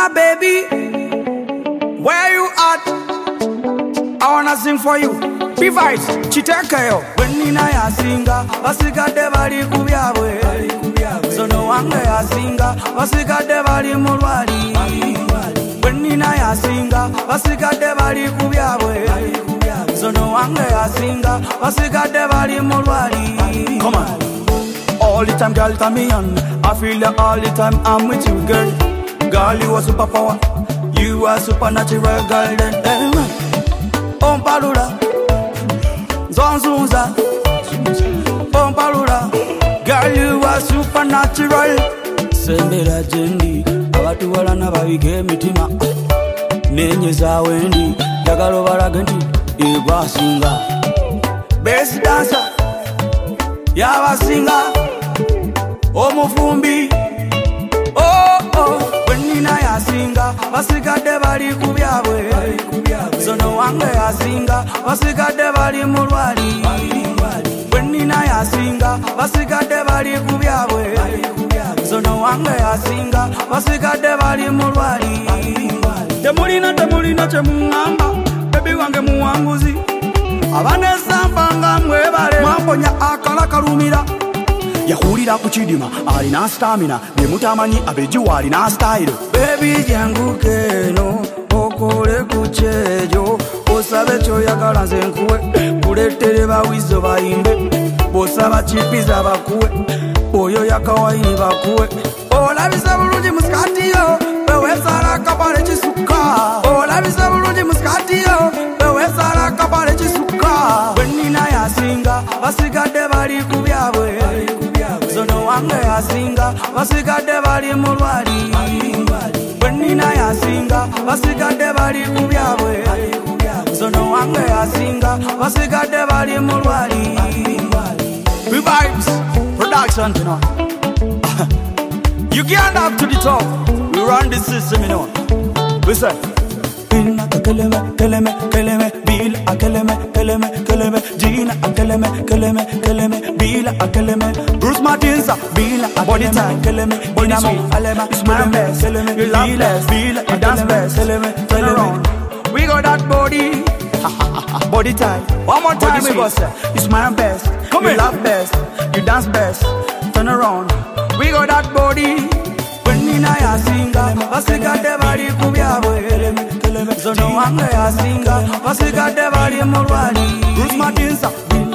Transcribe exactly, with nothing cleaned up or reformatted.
My baby, where you at? I wanna sing for you. P-Vibes, chiteka yo. When nina ya singa, basikade bali kubyabwe. Zono wange ya singa, basikade bali mulwali. When nina ya singa, basikade bali kubyabwe. Zono wange ya singa, basikade bali mulwali. Come on. All the time, girl, turn me on. I feel like all the time I'm with you, girl. Girl, you are superpower. You are supernatural, girl. Then, then, Pompalula, Zonzunza, Pompalula. Girl, you are supernatural. Sembera jendi, abatu walana babike mitima. Nenyeza wendi, dagalo baragenti, igwa singa. Best dancer, yawa singa. Omufumbi, oh oh. When nina ya singa, basikade bali kubyabwe. Zono wange ya singa, basikade bali mulwali. When nina ya singa, basikade bali kubyabwe. Zono wange ya singa, basikade bali mulwali. Temulina temulina chemungamba, baby wange muwanguzi. Abanesa mpanga mwebale, mwamponya akala kalumira. Yahurira kuchidima, alina stamina. Nemutamanyi abejiwa alina style. Baby janguke no, okole kuchejo. Osabe choyagala nze nkuwe, kuletere bawizo bayimbe. Bosaba chipiza bakuwe, oyo yakawaini bakuwe. Olabisa bulungi muskati yo, bewesala kapale chisuka. Olabisa bulungi muskati yo, bewesala kapale chisuka. When nina ya singa, basikade bali kubyabwe. Zono wange ya singa, basikade bali mulwali. When nina ya singa, basikade bali kubyabwe. Zono wange ya singa, basikade bali mulwali. P-Vibes production, you know. You can't up to the top. We run the system, you know. Listen. Inna keleme, keleme, keleme, bil a keleme, keleme, keleme, Gina a keleme, keleme, keleme, bil a keleme, Bruce Martins a bil a body time, keleme, Dynamo, Alema, it's my best, keleme, you love best, bil a dance best, keleme, turn around. We got that body, body time. One more time, we go say, it's my best, come you love best, you dance best, turn around. We got that body. When nina ya singa, basikade bali kubyabwe. Zono wange ya singa, basikade bali mulwali. Bruce Martins,